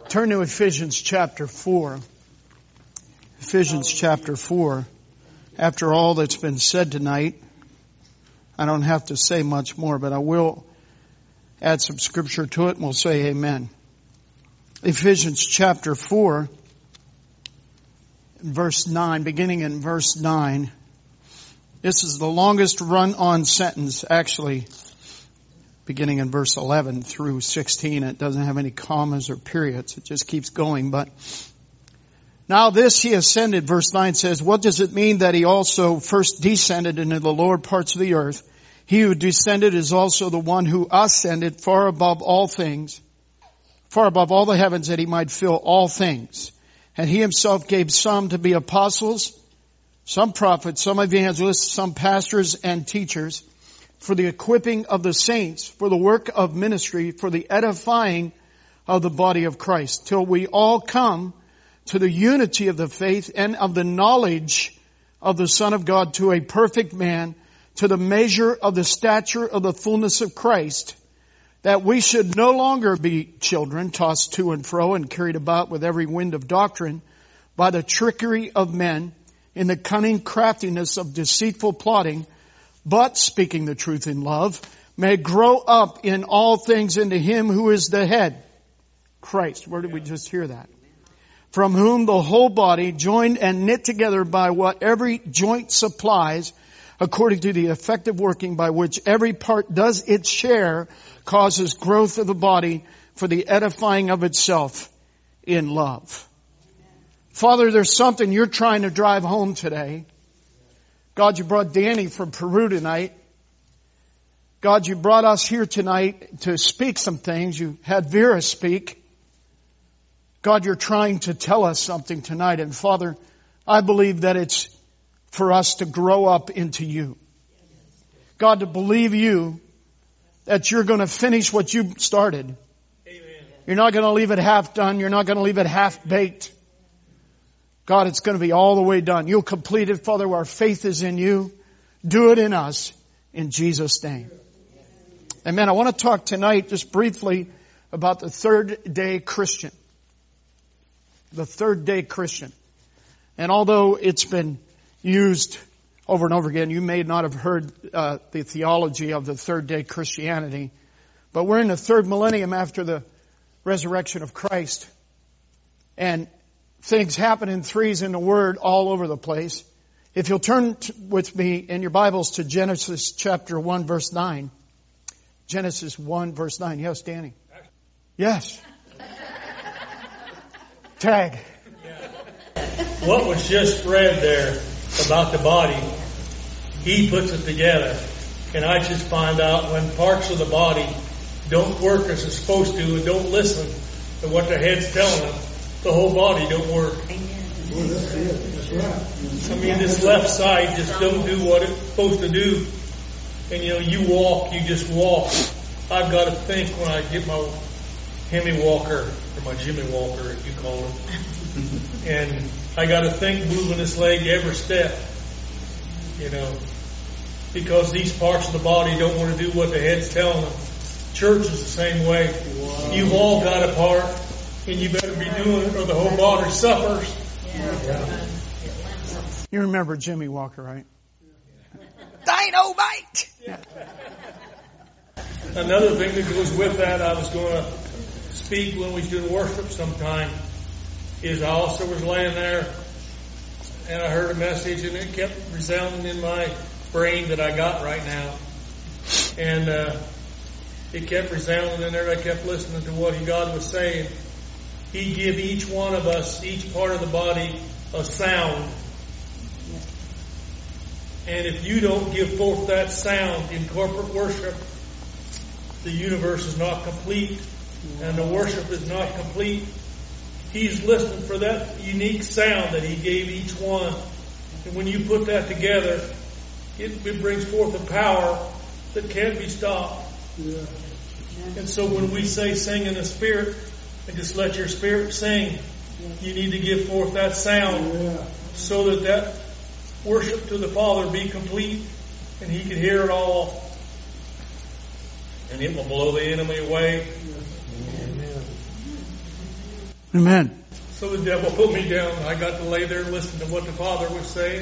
Turn to Ephesians chapter 4. Ephesians chapter 4. After all that's been said tonight, I don't have to say much more, but I will add some scripture to it and we'll say amen. Ephesians chapter 4, verse 9, beginning in verse 9. This is the longest run-on sentence, actually, beginning in verse 11 through 16. It doesn't have any commas or periods. It just keeps going. But now this he ascended, verse 9 says, what does it mean that he also first descended into the lower parts of the earth? He who descended is also the one who ascended far above all things, far above all the heavens, that he might fill all things. And he himself gave some to be apostles, some prophets, some evangelists, some pastors and teachers, for the equipping of the saints, for the work of ministry, for the edifying of the body of Christ, till we all come to the unity of the faith and of the knowledge of the Son of God, to a perfect man, to the measure of the stature of the fullness of Christ, that we should no longer be children, tossed to and fro and carried about with every wind of doctrine, by the trickery of men, in the cunning craftiness of deceitful plotting, but speaking the truth in love, may grow up in all things into him who is the head, Christ. Where did we just hear that? From whom the whole body, joined and knit together by what every joint supplies, according to the effective working by which every part does its share, causes growth of the body for the edifying of itself in love. Father, there's something you're trying to drive home today. God, you brought Danny from Peru tonight. God, you brought us here tonight to speak some things. You had Vera speak. God, you're trying to tell us something tonight. And Father, I believe that it's for us to grow up into you. God, to believe you, that you're going to finish what you started. Amen. You're not going to leave it half done. You're not going to leave it half baked. God, it's going to be all the way done. You'll complete it, Father. Our faith is in you. Do it in us. In Jesus' name. Amen. I want to talk tonight just briefly about the third day Christian. The third day Christian. And although it's been used over and over again, you may not have heard the theology of the third day Christianity. But we're in the third millennium after the resurrection of Christ. And things happen in threes in the Word all over the place. If you'll turn with me in your Bibles to Genesis chapter 1 verse 9. Genesis 1 verse 9. Yes, Danny? Yes. Tag. What was just read there about the body, he puts it together. And I just find out when parts of the body don't work as it's supposed to and don't listen to what the head's telling them, the whole body don't work. Well, that's it. That's right. I mean, this left side just don't do what it's supposed to do. And you walk, you just walk. I've got to think when I get my Hemi walker, or my Jimmy walker, as you call it. And I got to think moving this leg every step, because these parts of the body don't want to do what the head's telling them. Church is the same way. Wow. You've all got a part, and you better be doing it or the whole body suffers. Yeah. You remember Jimmy Walker, right? Dynamite! Yeah. Another thing that goes with that, I was going to speak when we was doing worship sometime, is I also was laying there and I heard a message and it kept resounding in my brain that I got right now. And it kept resounding in there. I kept listening to what God was saying. He give each one of us, each part of the body, a sound. And if you don't give forth that sound in corporate worship, the universe is not complete and the worship is not complete. He's listening for that unique sound that He gave each one. And when you put that together, it brings forth a power that can't be stopped. Yeah. And so when we say sing in the Spirit, and just let your spirit sing, you need to give forth that sound so that worship to the Father be complete and He can hear it all. And it will blow the enemy away. Amen. So the devil put me down. I got to lay there and listen to what the Father was saying.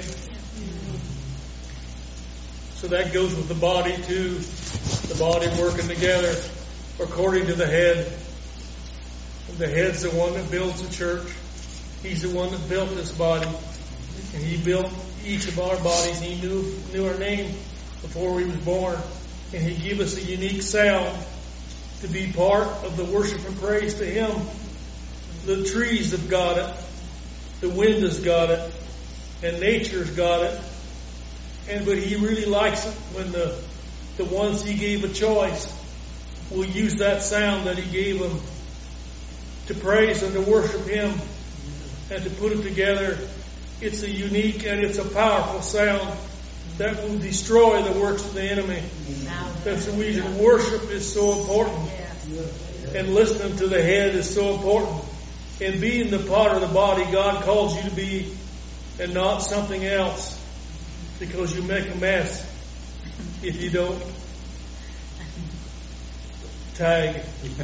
So that goes with the body too. The body working together according to the head. And the head's the one that builds the church. He's the one that built this body. And He built each of our bodies. He knew our name before we was born. And He gave us a unique sound to be part of the worship and praise to Him. The trees have got it. The wind has got it. And nature's got it. But He really likes it when the ones He gave a choice will use that sound that He gave them to praise and to worship Him and to put it together. It's a unique and it's a powerful sound that will destroy the works of the enemy. That's the reason worship is so important. And listening to the head is so important. And being the part of the body God calls you to be and not something else. Because you make a mess if you don't tag.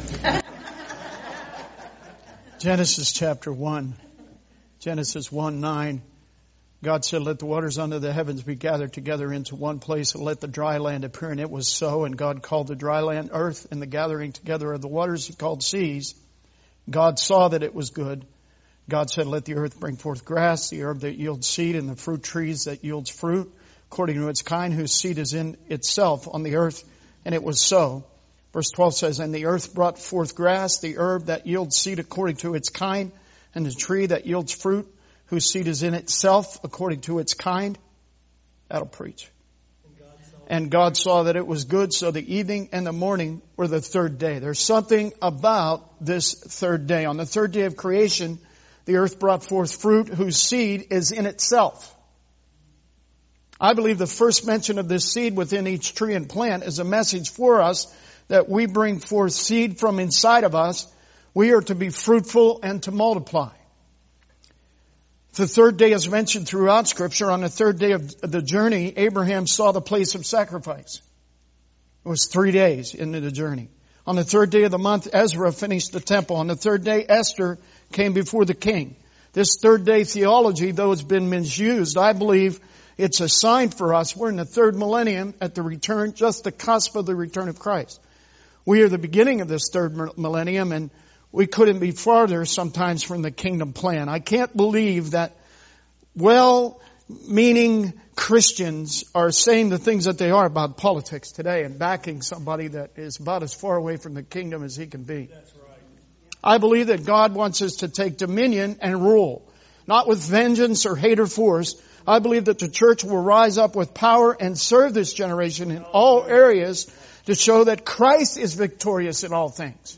Genesis chapter 1. Genesis 1:9. God said, let the waters under the heavens be gathered together into one place, and let the dry land appear. And it was so. And God called the dry land earth, and the gathering together of the waters He called seas. God saw that it was good. God said, let the earth bring forth grass, the herb that yields seed, and the fruit trees that yields fruit, according to its kind, whose seed is in itself on the earth. And it was so. Verse 12 says, and the earth brought forth grass, the herb that yields seed according to its kind, and the tree that yields fruit, whose seed is in itself according to its kind. That'll preach. And God saw that it was good, so the evening and the morning were the third day. There's something about this third day. On the third day of creation, the earth brought forth fruit whose seed is in itself. I believe the first mention of this seed within each tree and plant is a message for us that we bring forth seed from inside of us. We are to be fruitful and to multiply. The third day is mentioned throughout Scripture. On the third day of the journey, Abraham saw the place of sacrifice. It was 3 days into the journey. On the third day of the month, Ezra finished the temple. On the third day, Esther came before the king. This third day theology, though it's been misused, I believe it's a sign for us. We're in the third millennium at the return, just the cusp of the return of Christ. We are the beginning of this third millennium, and we couldn't be farther sometimes from the kingdom plan. I can't believe that well-meaning Christians are saying the things that they are about politics today and backing somebody that is about as far away from the kingdom as he can be. That's right. I believe that God wants us to take dominion and rule, not with vengeance or hate or force. I believe that the church will rise up with power and serve this generation in all areas to show that Christ is victorious in all things.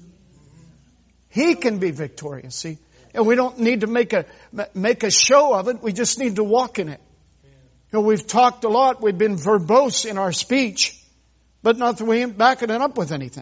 He can be victorious, see? And we don't need to make a show of it. We just need to walk in it. You know, we've talked a lot. We've been verbose in our speech, but not that we ain't backing it up with anything.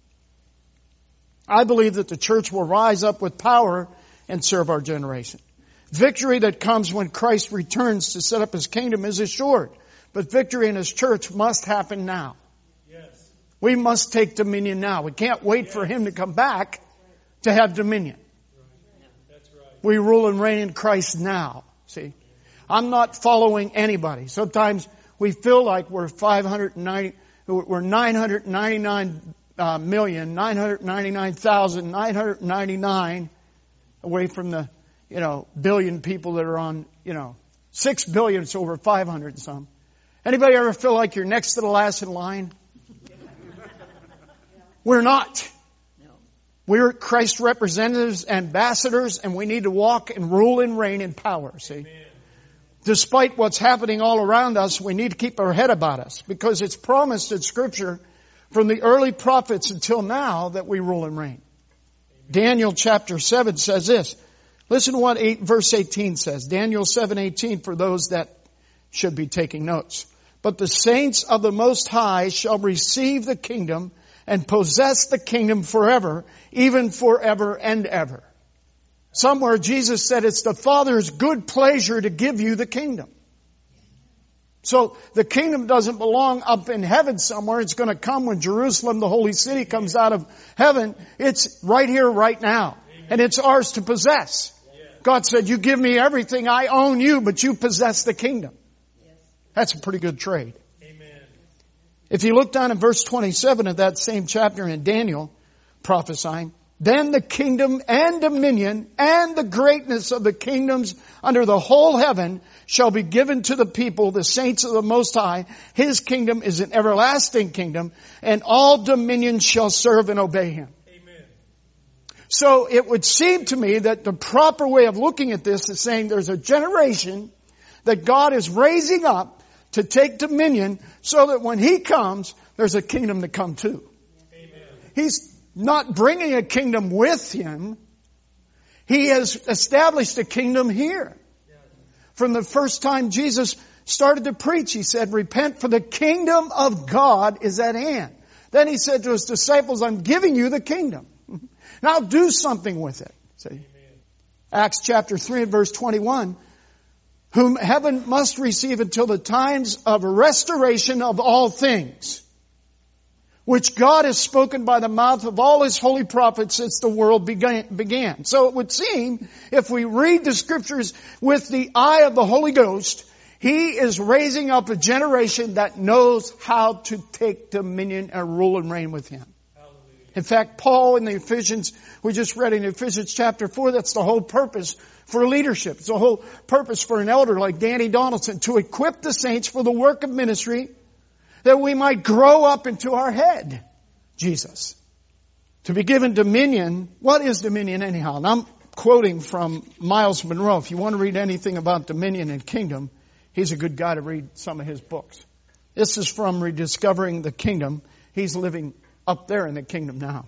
I believe that the church will rise up with power and serve our generation. Victory that comes when Christ returns to set up His kingdom is assured. But victory in His church must happen now. Yes. We must take dominion now. We can't wait for Him to come back to have dominion. That's right. We rule and reign in Christ now. See? I'm not following anybody. Sometimes we feel like we're 999,999,999 away from the, billion people that are on, 6 billion, it's over 500 and some. Anybody ever feel like you're next to the last in line? We're not. We're Christ's representatives, ambassadors, and we need to walk and rule and reign in power, see? Amen. Despite what's happening all around us, we need to keep our head about us because it's promised in Scripture from the early prophets until now that we rule and reign. Amen. Daniel chapter 7 says this. Listen to what verse 18 says. Daniel 7:18 for those that should be taking notes. But the saints of the Most High shall receive the kingdom and possess the kingdom forever, even forever and ever. Somewhere Jesus said it's the Father's good pleasure to give you the kingdom. So the kingdom doesn't belong up in heaven somewhere. It's going to come when Jerusalem, the holy city, comes out of heaven. It's right here, right now. And it's ours to possess. God said, you give me everything, I own you, but you possess the kingdom. That's a pretty good trade. Amen. If you look down in verse 27 of that same chapter in Daniel, prophesying, then the kingdom and dominion and the greatness of the kingdoms under the whole heaven shall be given to the people, the saints of the Most High. His kingdom is an everlasting kingdom, and all dominions shall serve and obey Him. Amen. So it would seem to me that the proper way of looking at this is saying there's a generation that God is raising up to take dominion so that when He comes, there's a kingdom to come too. Amen. He's not bringing a kingdom with Him. He has established a kingdom here. From the first time Jesus started to preach, He said, repent, for the kingdom of God is at hand. Then He said to His disciples, I'm giving you the kingdom. Now do something with it. See? Amen. Acts chapter 3 and verse 21. Whom heaven must receive until the times of restoration of all things, which God has spoken by the mouth of all His holy prophets since the world began. So it would seem, if we read the Scriptures with the eye of the Holy Ghost, He is raising up a generation that knows how to take dominion and rule and reign with Him. In fact, Paul in the Ephesians, we just read in Ephesians chapter 4, that's the whole purpose for leadership. It's the whole purpose for an elder like Danny Donaldson, to equip the saints for the work of ministry, that we might grow up into our head, Jesus. To be given dominion. What is dominion anyhow? And I'm quoting from Miles Monroe. If you want to read anything about dominion and kingdom, he's a good guy to read some of his books. This is from Rediscovering the Kingdom. He's living up there in the kingdom now.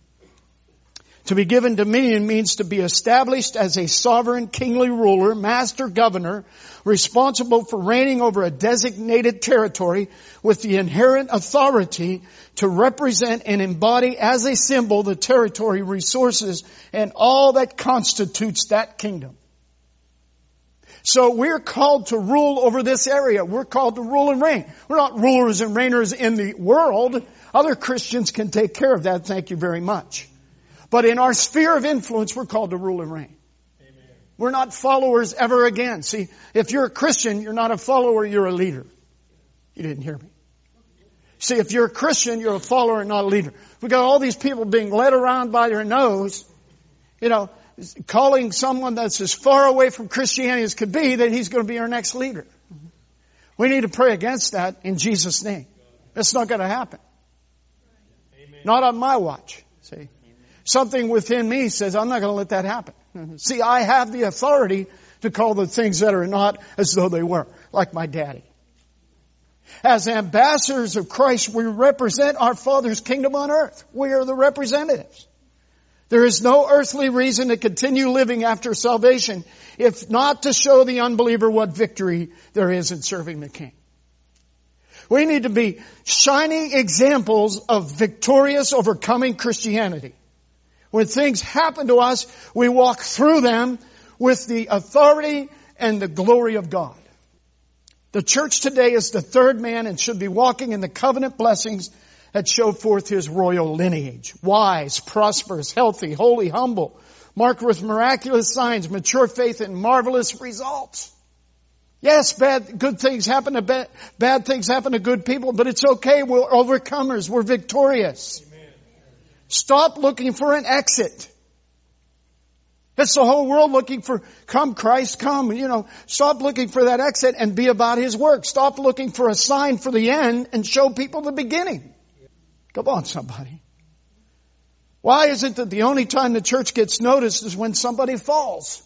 To be given dominion means to be established as a sovereign kingly ruler, master governor, responsible for reigning over a designated territory with the inherent authority to represent and embody as a symbol the territory, resources, and all that constitutes that kingdom. So we're called to rule over this area. We're called to rule and reign. We're not rulers and reigners in the world. Other Christians can take care of that, thank you very much. But in our sphere of influence, we're called to rule and reign. Amen. We're not followers ever again. See, if you're a Christian, you're not a follower, you're a leader. You didn't hear me. See, if you're a Christian, you're a follower and not a leader. We got all these people being led around by their nose, calling someone that's as far away from Christianity as could be that he's going to be our next leader. We need to pray against that in Jesus' name. That's not going to happen. Amen. Not on my watch. See, something within me says, I'm not going to let that happen. See, I have the authority to call the things that are not as though they were, like my daddy. As ambassadors of Christ, we represent our Father's kingdom on earth. We are the representatives. There is no earthly reason to continue living after salvation if not to show the unbeliever what victory there is in serving the King. We need to be shining examples of victorious, overcoming Christianity. When things happen to us, we walk through them with the authority and the glory of God. The church today is the third man and should be walking in the covenant blessings that show forth His royal lineage. Wise, prosperous, healthy, holy, humble, marked with miraculous signs, mature faith, and marvelous results. Yes, good things happen to bad things happen to good people, but it's okay. We're overcomers. We're victorious. Amen. Stop looking for an exit. It's the whole world looking for, come Christ, come. Stop looking for that exit and be about His work. Stop looking for a sign for the end and show people the beginning. Come on, somebody. Why is it that the only time the church gets noticed is when somebody falls?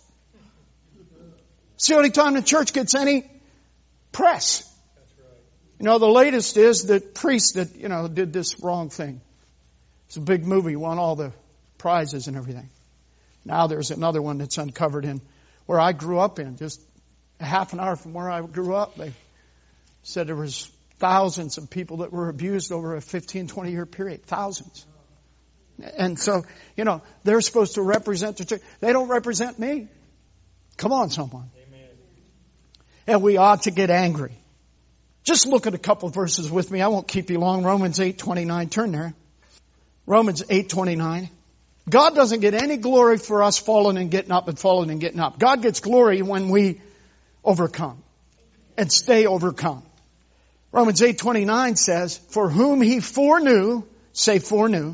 It's the only time the church gets any press. That's right. The latest is that priest that, did this wrong thing. It's a big movie, won all the prizes and everything. Now there's another one that's uncovered in where I grew up in, just a half an hour from where I grew up. They said there was thousands of people that were abused over a 15, 20-year period. Thousands. And so, they're supposed to represent the church. They don't represent me. Come on, someone. Amen. And we ought to get angry. Just look at a couple of verses with me. I won't keep you long. Romans 8:29. Turn there. Romans 8:29. God doesn't get any glory for us falling and getting up and falling and getting up. God gets glory when we overcome and stay overcome. Romans 8:29 says, for whom He foreknew, say foreknew.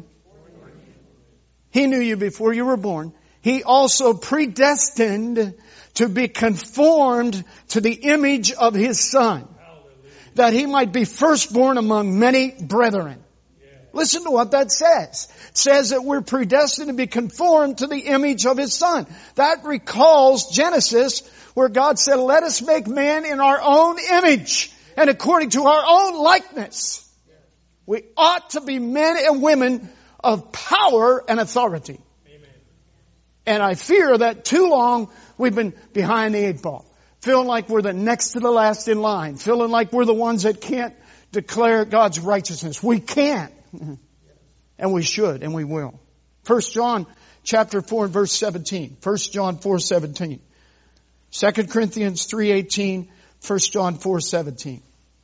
He knew you before you were born. He also predestined to be conformed to the image of His Son, that He might be firstborn among many brethren. Listen to what that says. It says that we're predestined to be conformed to the image of His Son. That recalls Genesis, where God said, let us make man in our own image and according to our own likeness. We ought to be men and women of power and authority. Amen. And I fear that too long we've been behind the eight ball, feeling like we're the next to the last in line, feeling like we're the ones that can't declare God's righteousness. We can't. And we should, and we will. 1 John chapter 4 and verse 17. 1 John 4:17. 2 Corinthians 3:18. 1 John 4:17.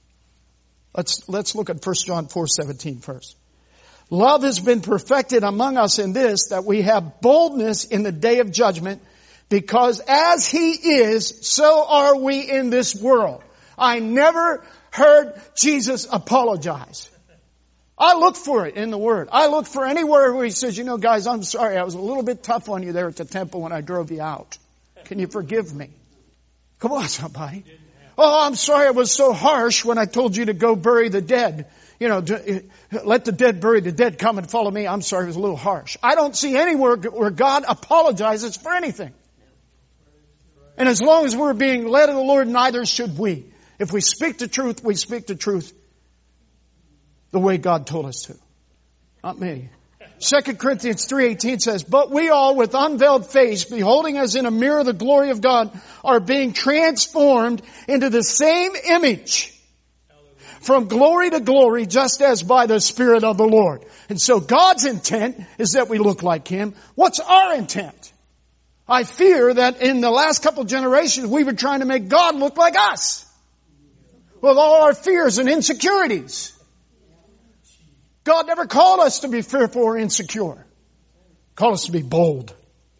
Let's look at 1 John 4:17 first. Love has been perfected among us in this, that we have boldness in the day of judgment, because as He is, so are we in this world. I never heard Jesus apologize. I look for it in the Word. I look for anywhere where He says, you know, guys, I'm sorry, I was a little bit tough on you there at the temple when I drove you out. Can you forgive me? Come on, somebody. Oh, I'm sorry I was so harsh when I told you to go bury the dead. You know, let the dead bury the dead, come and follow me. I'm sorry, it was a little harsh. I don't see anywhere where God apologizes for anything. And as long as we're being led of the Lord, neither should we. If we speak the truth, we speak the truth the way God told us to. Not me. 2 Corinthians 3:18 says, but we all with unveiled face, beholding as in a mirror the glory of God, are being transformed into the same image from glory to glory, just as by the Spirit of the Lord. And so God's intent is that we look like Him. What's our intent? I fear that in the last couple generations, we were trying to make God look like us, with all our fears and insecurities. God never called us to be fearful or insecure. He called us to be bold.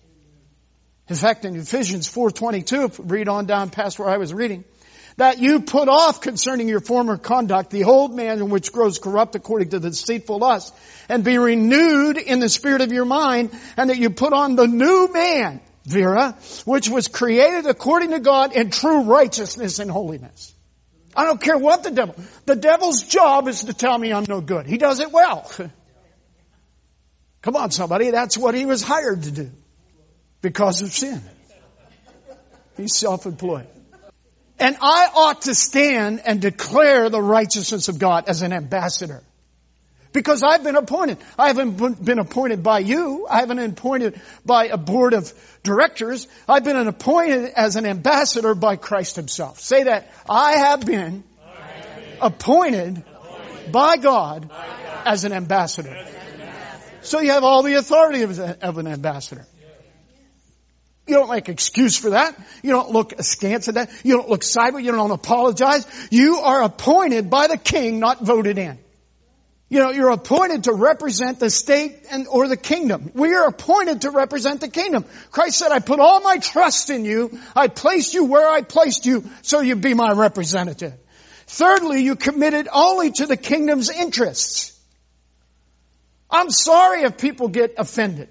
In fact, in Ephesians 4:22, read on down past where I was reading, that you put off concerning your former conduct the old man which grows corrupt according to the deceitful lust, and be renewed in the spirit of your mind, and that you put on the new man, Vera, which was created according to God in true righteousness and holiness. I don't care what the devil's job is to tell me I'm no good. He does it well. Come on, somebody. That's what he was hired to do because of sin. He's self-employed. And I ought to stand and declare the righteousness of God as an ambassador. Because I've been appointed. I haven't been appointed by you. I haven't been appointed by a board of directors. I've been appointed as an ambassador by Christ Himself. Say that. I have been appointed by God as an ambassador. So you have all the authority of an ambassador. You don't make excuse for that. You don't look askance at that. You don't look sideways. You don't apologize. You are appointed by the King, not voted in. You know, you're appointed to represent the state or the kingdom. We are appointed to represent the kingdom. Christ said, I put all my trust in you. I placed you where I placed you, so you be my representative. Thirdly, you committed only to the kingdom's interests. I'm sorry if people get offended.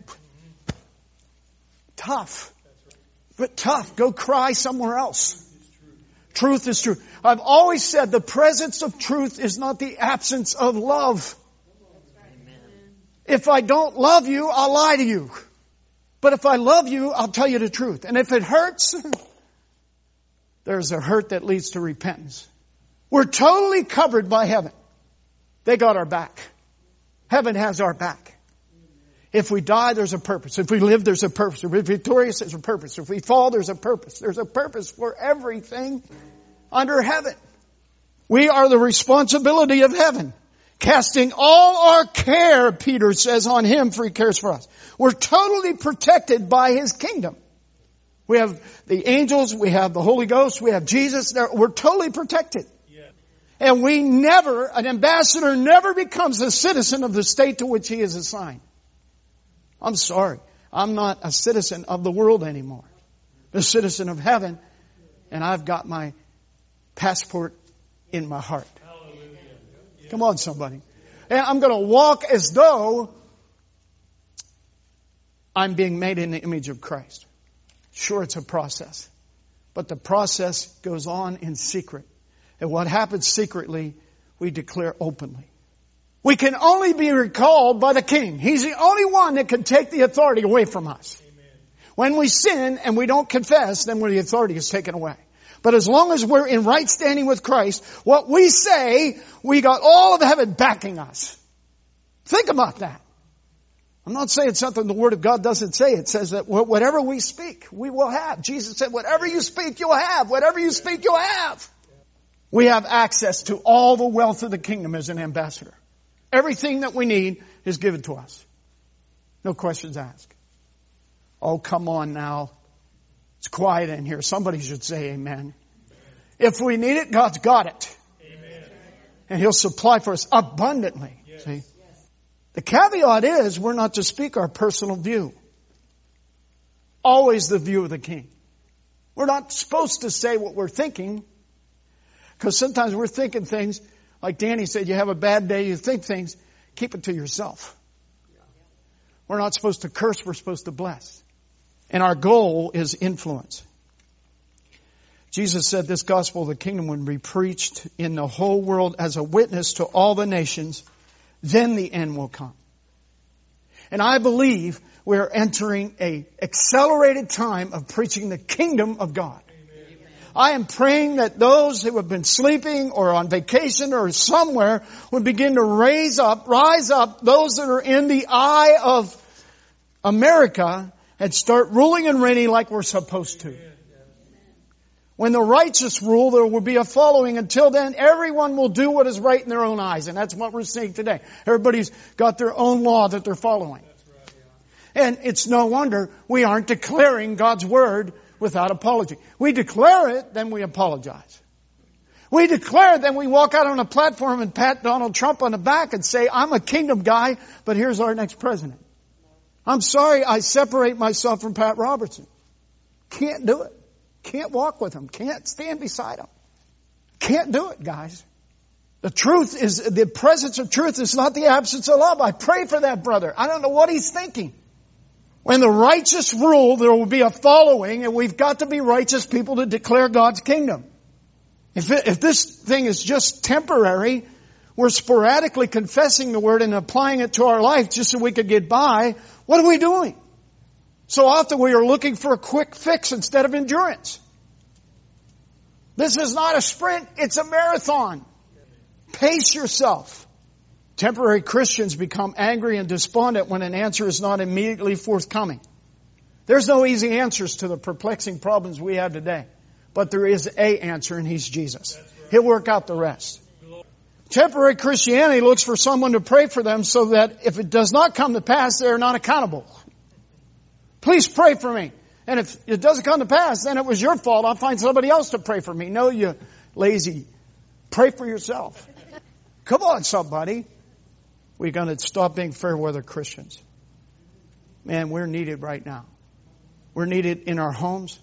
Tough. But tough. Go cry somewhere else. Truth is true. I've always said the presence of truth is not the absence of love. If I don't love you, I'll lie to you. But if I love you, I'll tell you the truth. And if it hurts, there's a hurt that leads to repentance. We're totally covered by heaven. They got our back. Heaven has our back. If we die, there's a purpose. If we live, there's a purpose. If we're victorious, there's a purpose. If we fall, there's a purpose. There's a purpose for everything under heaven. We are the responsibility of heaven. Casting all our care, Peter says, on Him, for He cares for us. We're totally protected by His kingdom. We have the angels, we have the Holy Ghost, we have Jesus. We're totally protected. Yeah. And an ambassador never becomes a citizen of the state to which he is assigned. I'm sorry. I'm not a citizen of the world anymore. I'm a citizen of heaven, and I've got my passport in my heart. Come on, somebody. And I'm going to walk as though I'm being made in the image of Christ. Sure, it's a process. But the process goes on in secret. And what happens secretly, we declare openly. We can only be recalled by the King. He's the only one that can take the authority away from us. Amen. When we sin and we don't confess, then the authority is taken away. But as long as we're in right standing with Christ, what we say, we got all of heaven backing us. Think about that. I'm not saying something the Word of God doesn't say. It says that whatever we speak, we will have. Jesus said, whatever you speak, you'll have. Whatever you speak, you'll have. We have access to all the wealth of the kingdom as an ambassador. Everything that we need is given to us. No questions asked. Oh, come on now. It's quiet in here. Somebody should say amen. If we need it, God's got it. Amen. And He'll supply for us abundantly. Yes. See? The caveat is we're not to speak our personal view. Always the view of the King. We're not supposed to say what we're thinking, because sometimes we're thinking things, like Danny said, you have a bad day, you think things, keep it to yourself. We're not supposed to curse, we're supposed to bless. And our goal is influence. Jesus said this gospel of the kingdom would be preached in the whole world as a witness to all the nations. Then the end will come. And I believe we're entering an accelerated time of preaching the kingdom of God. Amen. I am praying that those who have been sleeping or on vacation or somewhere would begin to rise up, those that are in the eye of America, and start ruling and reigning like we're supposed to. When the righteous rule, there will be a following. Until then, everyone will do what is right in their own eyes. And that's what we're seeing today. Everybody's got their own law that they're following. And it's no wonder we aren't declaring God's word without apology. We declare it, then we apologize. We declare it, then we walk out on a platform and pat Donald Trump on the back and say, I'm a kingdom guy, but here's our next president. I'm sorry I separate myself from Pat Robertson. Can't do it. Can't walk with him. Can't stand beside him. Can't do it, guys. The truth is, the presence of truth is not the absence of love. I pray for that brother. I don't know what he's thinking. When the righteous rule, there will be a following, and we've got to be righteous people to declare God's kingdom. If this thing is just temporary, we're sporadically confessing the word and applying it to our life just so we could get by, what are we doing? So often we are looking for a quick fix instead of endurance. This is not a sprint, it's a marathon. Pace yourself. Temporary Christians become angry and despondent when an answer is not immediately forthcoming. There's no easy answers to the perplexing problems we have today. But there is a answer, and He's Jesus. He'll work out the rest. Temporary Christianity looks for someone to pray for them so that if it does not come to pass, they are not accountable. Please pray for me. And if it doesn't come to pass, then it was your fault. I'll find somebody else to pray for me. No, you lazy. Pray for yourself. Come on, somebody. We're going to stop being fair weather Christians. Man, we're needed right now. We're needed in our homes.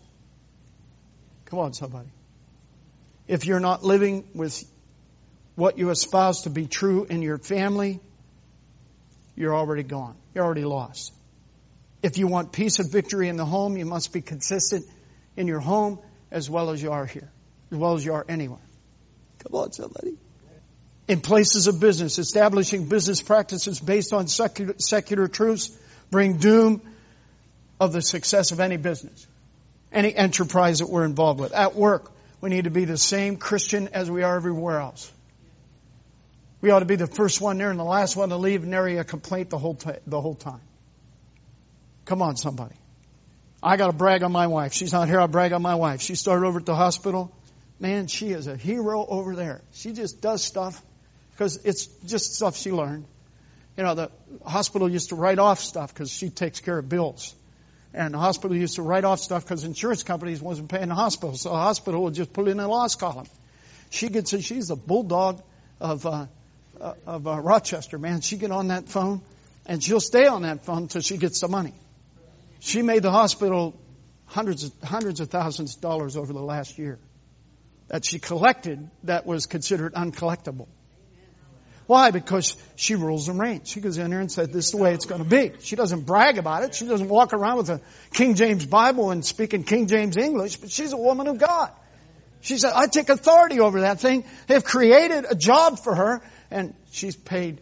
Come on, somebody. If you're not living with what you espouse to be true in your family, you're already gone. You're already lost. If you want peace and victory in the home, you must be consistent in your home as well as you are here, as well as you are anywhere. Come on, somebody. In places of business, establishing business practices based on secular truths bring doom of the success of any business, any enterprise that we're involved with. At work, we need to be the same Christian as we are everywhere else. We ought to be the first one there and the last one to leave, and nary a complaint the whole time. Come on, somebody. I got to brag on my wife. She's not here. I brag on my wife. She started over at the hospital. Man, she is a hero over there. She just does stuff because it's just stuff she learned. You know, the hospital used to write off stuff because she takes care of bills. And the hospital used to write off stuff because insurance companies wasn't paying the hospital. So the hospital would just put it in a loss column. She's the bulldog of Rochester, man. She'd get on that phone And she'll stay on that phone until she gets the money. She made the hospital hundreds of thousands of dollars over the last year that she collected that was considered uncollectible. Why? Because she rules and reigns. She goes in there and says, this is the way it's going to be. She doesn't brag about it. She doesn't walk around with a King James Bible and speaking King James English, but she's a woman of God. She said, I take authority over that thing. They've created a job for her, and she's paid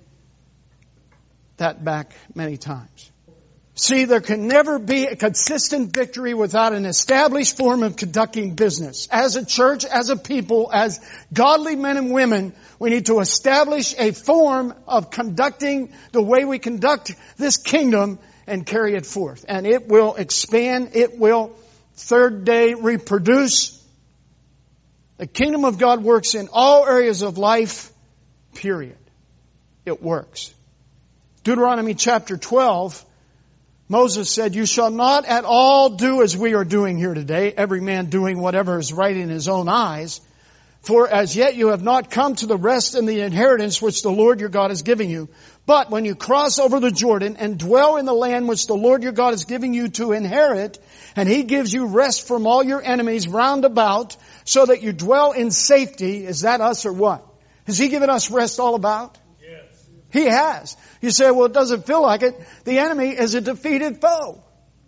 that back many times. See, there can never be a consistent victory without an established form of conducting business. As a church, as a people, as godly men and women, we need to establish a form of conducting the way we conduct this kingdom and carry it forth. And it will expand. It will, third day, reproduce. The kingdom of God works in all areas of life, period. It works. Deuteronomy chapter 12, Moses said, you shall not at all do as we are doing here today, every man doing whatever is right in his own eyes. For as yet you have not come to the rest and the inheritance which the Lord your God is giving you. But when you cross over the Jordan and dwell in the land which the Lord your God is giving you to inherit, and He gives you rest from all your enemies round about, so that you dwell in safety. Is that us or what? Has He given us rest all about? Yes. He has. You say, well, it doesn't feel like it. The enemy is a defeated foe.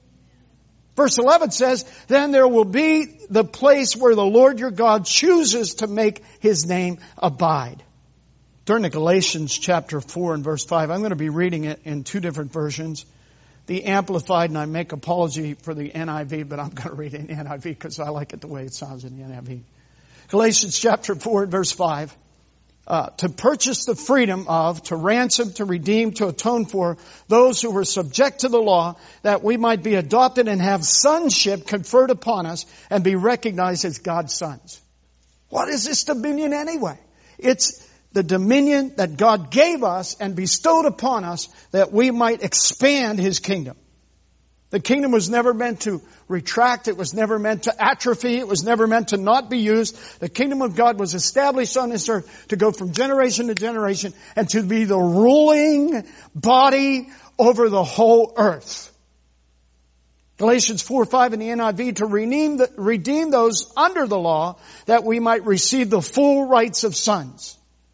Verse 11 says, then there will be the place where the Lord your God chooses to make His name abide. Turn to Galatians chapter 4 and verse 5. I'm going to be reading it in two different versions. The Amplified, and I make apology for the NIV, but I'm going to read it in NIV because I like it the way it sounds in the NIV. Galatians chapter 4 and verse 5. To purchase the freedom of, to ransom, to redeem, to atone for those who were subject to the law, that we might be adopted and have sonship conferred upon us and be recognized as God's sons. What is this dominion anyway? It's the dominion that God gave us and bestowed upon us that we might expand His kingdom. The kingdom was never meant to retract. It was never meant to atrophy. It was never meant to not be used. The kingdom of God was established on this earth to go from generation to generation and to be the ruling body over the whole earth. Galatians 4:5 in the NIV, to redeem those under the law that we might receive the full rights of sons.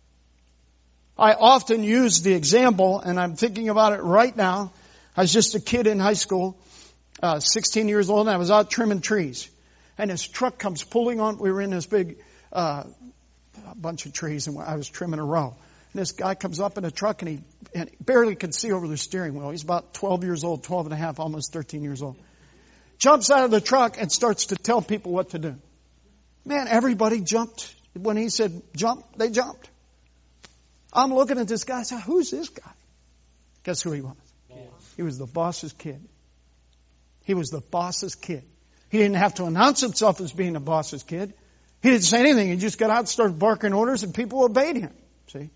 I often use the example, and I'm thinking about it right now. I was just a kid in high school, 16 years old, and I was out trimming trees. And this truck comes pulling on. We were in this big bunch of trees, and I was trimming a row. And this guy comes up in a truck, and he barely could see over the steering wheel. He's about 12 years old, 12 and a half, almost 13 years old. Jumps out of the truck and starts to tell people what to do. Man, everybody jumped. When he said jump, they jumped. I'm looking at this guy, I said, who's this guy? Guess who he was? He was the boss's kid. He was the boss's kid. He didn't have to announce himself as being the boss's kid. He didn't say anything. He just got out and started barking orders, and people obeyed him. See?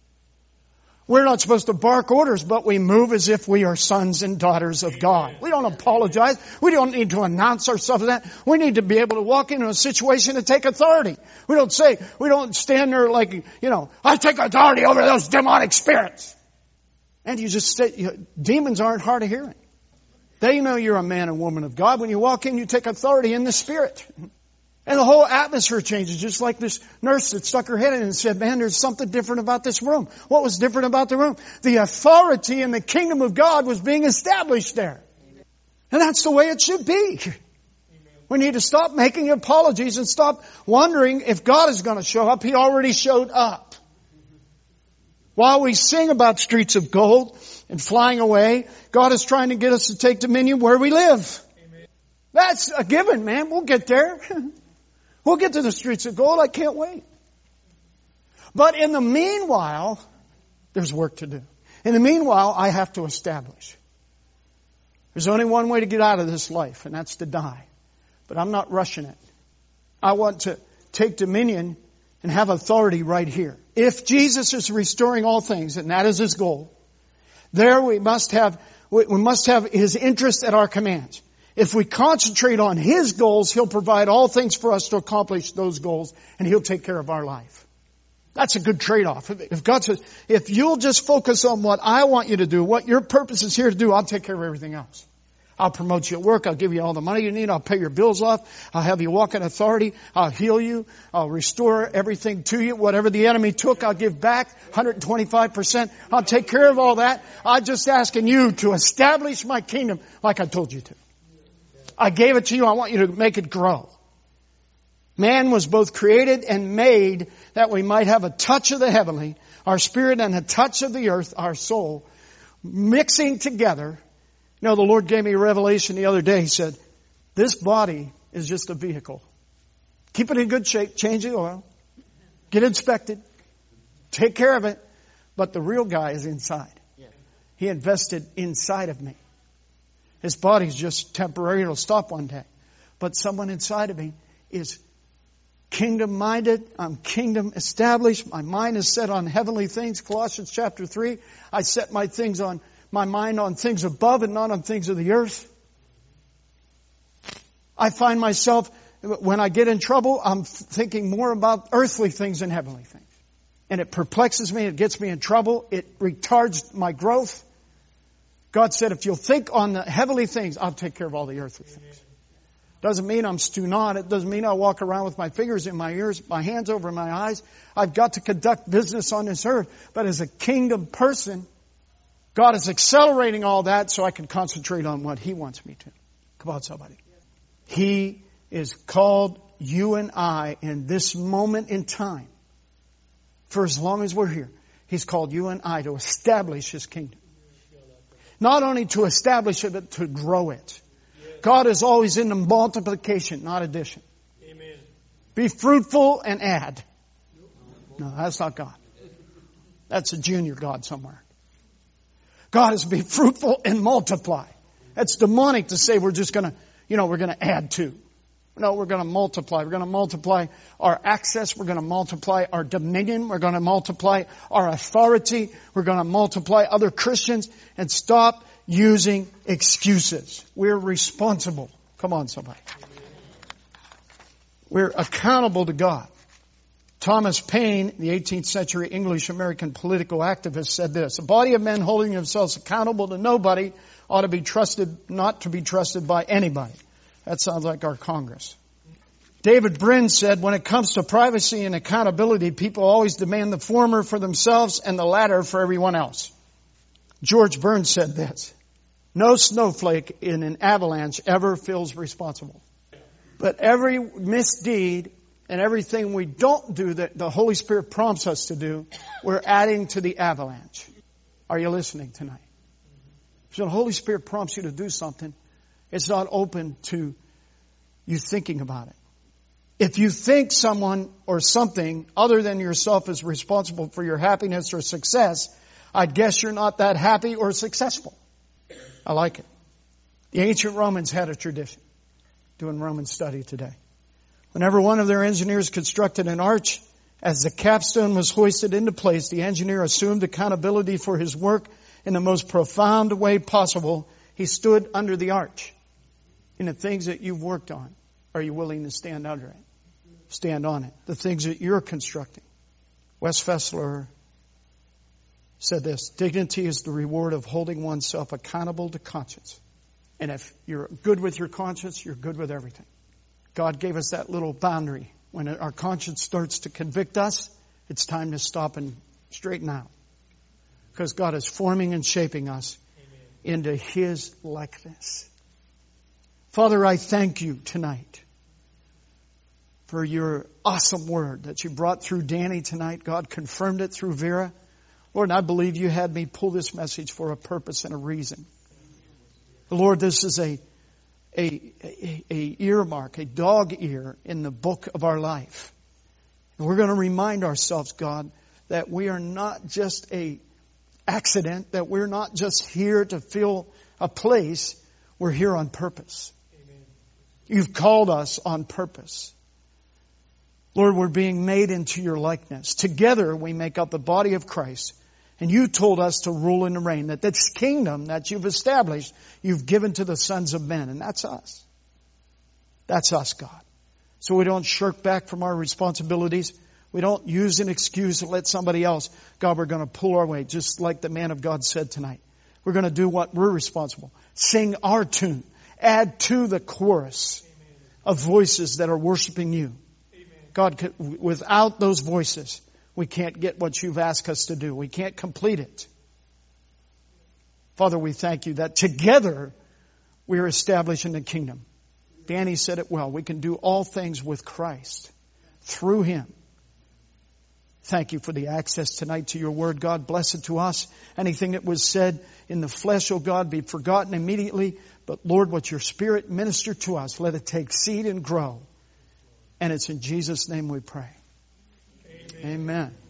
We're not supposed to bark orders, but we move as if we are sons and daughters of God. We don't apologize. We don't need to announce ourselves as that. We need to be able to walk into a situation and take authority. We don't stand there like, I take authority over those demonic spirits. And you just say, demons aren't hard of hearing. They know you're a man and woman of God. When you walk in, you take authority in the Spirit. And the whole atmosphere changes, just like this nurse that stuck her head in and said, man, there's something different about this room. What was different about the room? The authority in the kingdom of God was being established there. And that's the way it should be. We need to stop making apologies and stop wondering if God is going to show up. He already showed up. While we sing about streets of gold and flying away, God is trying to get us to take dominion where we live. Amen. That's a given, man. We'll get there. We'll get to the streets of gold. I can't wait. But in the meanwhile, there's work to do. In the meanwhile, I have to establish. There's only one way to get out of this life, and that's to die. But I'm not rushing it. I want to take dominion and have authority right here. If Jesus is restoring all things, and that is His goal, there we must have His interest at our commands. If we concentrate on His goals, He'll provide all things for us to accomplish those goals, and He'll take care of our life. That's a good trade-off. If God says, if you'll just focus on what I want you to do, what your purpose is here to do, I'll take care of everything else. I'll promote you at work. I'll give you all the money you need. I'll pay your bills off. I'll have you walk in authority. I'll heal you. I'll restore everything to you. Whatever the enemy took, I'll give back 125%. I'll take care of all that. I'm just asking you to establish my kingdom like I told you to. I gave it to you. I want you to make it grow. Man was both created and made that we might have a touch of the heavenly, our spirit, and a touch of the earth, our soul, mixing together. You know, the Lord gave me a revelation the other day. He said, this body is just a vehicle. Keep it in good shape, change the oil, get inspected, take care of it. But the real guy is inside. He invested inside of me. His body's just temporary. It'll stop one day. But someone inside of me is kingdom-minded. I'm kingdom established. My mind is set on heavenly things. Colossians chapter 3. I set my mind on things above and not on things of the earth. I find myself, when I get in trouble, I'm thinking more about earthly things than heavenly things. And it perplexes me. It gets me in trouble. It retards my growth. God said, if you'll think on the heavenly things, I'll take care of all the earthly things. Doesn't mean I'm stu-not. It doesn't mean I walk around with my fingers in my ears, my hands over my eyes. I've got to conduct business on this earth. But as a kingdom person, God is accelerating all that so I can concentrate on what He wants me to. Come on, somebody. He is called you and I in this moment in time. For as long as we're here, He's called you and I to establish His kingdom. Not only to establish it, but to grow it. God is always into multiplication, not addition. Amen. Be fruitful and add. No, that's not God. That's a junior God somewhere. God is be fruitful and multiply. That's demonic to say we're just going to, we're going to add to. No, we're going to multiply. We're going to multiply our access. We're going to multiply our dominion. We're going to multiply our authority. We're going to multiply other Christians and stop using excuses. We're responsible. Come on, somebody. We're accountable to God. Thomas Paine, the 18th century English-American political activist, said this: a body of men holding themselves accountable to nobody ought to be trusted, not to be trusted by anybody. That sounds like our Congress. David Brin said, when it comes to privacy and accountability, people always demand the former for themselves and the latter for everyone else. George Burns said this: no snowflake in an avalanche ever feels responsible. But every misdeed and everything we don't do that the Holy Spirit prompts us to do, we're adding to the avalanche. Are you listening tonight? So the Holy Spirit prompts you to do something, it's not open to you thinking about it. If you think someone or something other than yourself is responsible for your happiness or success, I'd guess you're not that happy or successful. I like it. The ancient Romans had a tradition. Doing Roman study today. Whenever one of their engineers constructed an arch, as the capstone was hoisted into place, the engineer assumed accountability for his work in the most profound way possible. He stood under the arch. In the things that you've worked on, are you willing to stand under it? Stand on it. The things that you're constructing. Wes Fessler said this: dignity is the reward of holding oneself accountable to conscience. And if you're good with your conscience, you're good with everything. God gave us that little boundary. When our conscience starts to convict us, it's time to stop and straighten out. Because God is forming and shaping us into His likeness. Father, I thank You tonight for Your awesome word that You brought through Danny tonight. God confirmed it through Vera. Lord, I believe You had me pull this message for a purpose and a reason. Lord, this is a earmark, a dog ear in the book of our life. And we're going to remind ourselves, God, that we are not just a accident, that we're not just here to fill a place. We're here on purpose. Amen. You've called us on purpose. Lord, we're being made into Your likeness. Together we make up the body of Christ. And You told us to rule and to reign, that this kingdom that You've established, You've given to the sons of men. And that's us. That's us, God. So we don't shirk back from our responsibilities. We don't use an excuse to let somebody else. God, we're going to pull our weight, just like the man of God said tonight. We're going to do what we're responsible. Sing our tune. Add to the chorus of voices that are worshiping you. God, without those voices, we can't get what you've asked us to do. We can't complete it. Father, we thank you that together we are establishing the kingdom. Danny said it well. We can do all things with Christ through Him. Thank you for the access tonight to your word, God. Bless it to us. Anything that was said in the flesh, oh God, be forgotten immediately. But Lord, what your Spirit ministered to us, let it take seed and grow. And it's in Jesus' name we pray. Amen. Amen.